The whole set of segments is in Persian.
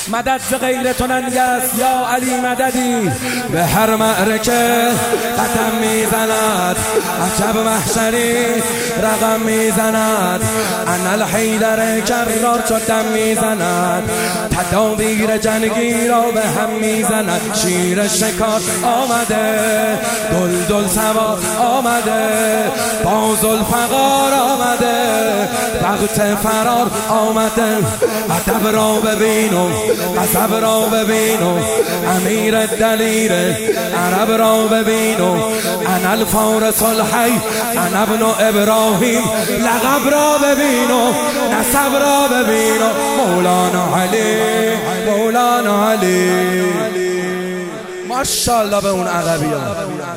مدد ز غیر تو ننگست یا علی مددی. به هر معرکه قدم میزند، عجب محشری رقم میزند. انا الحیدر کرار چو دم میزند، تدابیر جنگی را به هم میزند. شیر شکار آمده، دلدل سوار آمده، با ذوالفقار آمده، وقت فرار آمده. ادب را ببینو، غضب را ببینو، امیر دلیر عرب را ببینو. انا الفارس الحی انا ابن ابراهیم، لقب را ببینو، نسب را ببینو. مولانا علی، مولانا علی. ماشاءالله به اون عقبیان.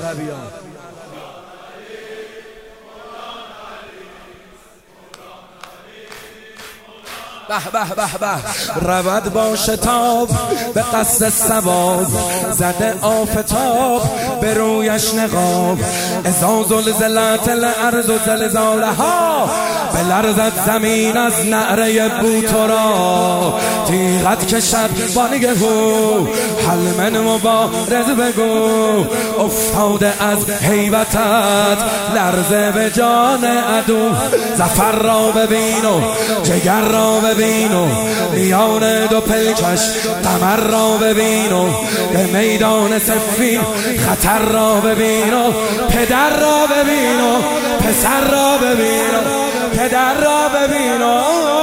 به به به به. رود با شتاب به قصد ثواب، زده آفتاب به رویش نقاب. اذا زلزلت الارض زلزالها، بلرزد زمین از نعره بوتورا. تیغت کشد بانگه هو، هل من مبارز بگو. افتاده از هیبتت لرزه به جان عدو. ظفر را ببینو، جگر را ببینو، میان دو پلکش قمر را ببینو. به میدان صفین خطر را ببینو. پدر را ببینو، پسر را ببینو، پدر را ببینو.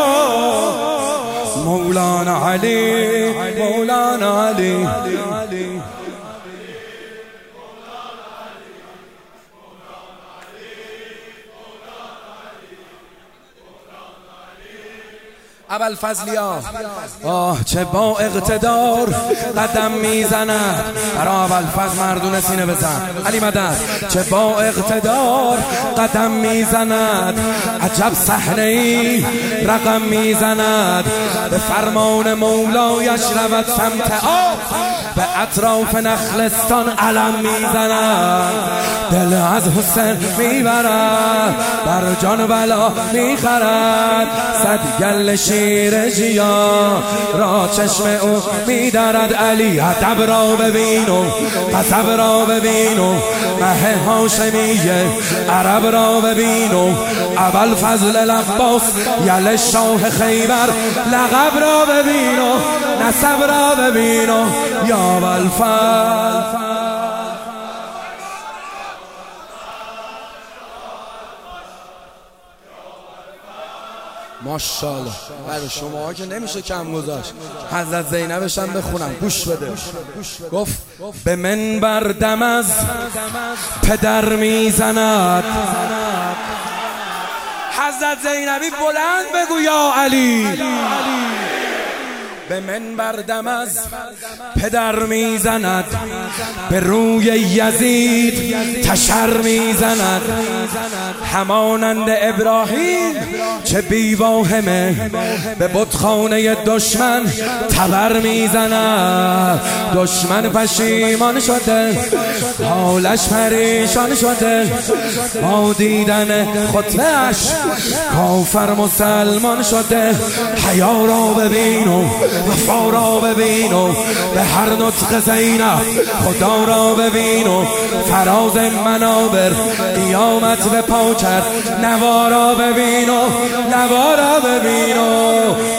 مولانا علی، مولانا علی. ابوالفضلیا آه چه با اقتدار قدم میزند. برای ابوالفضل مردونه سینه بزن. علی مدد. چه با اقتدار قدم میزند، عجب صحنه ای رقم میزند. به فرمان مولایش رود سمت آب، به اطراف نخلستان علم میزند. دل از حسین میبرد، بر جان بلا میخرد. صد گل شیر جیا را چشم او میدرد. علی ادب را ببینو، غضب را ببینو، مه هاشمیه عرب را ببینو. ابوالفضل العباس یل شاه خیبر، لقب را ببینو، نسب را ببینو. یا ابوالفضل ماشاءالله. برای شما که نمیشه کم گذاشت. حضرت زینبش هم بخونم، گوش بده. گفت به منبر دم از پدر میزند. حضرت زینبی بلند بگو یا علی. به منبر دم از پدر میزند، به روی یزید تشر میزند. همانند ابراهیم چه بیواهمه، به بتخانه دشمن تبر میزند. دشمن پشیمان شده، حالش پریشان شده. با دیدن خطبه‌اش کافر مسلمان شده. حیا را ببینو، وفا را ببینو، به هر نطق زینب خدا را ببینو. فراز منابر قیامت به پا کرد. نوا را ببینو، نوا را ببینو.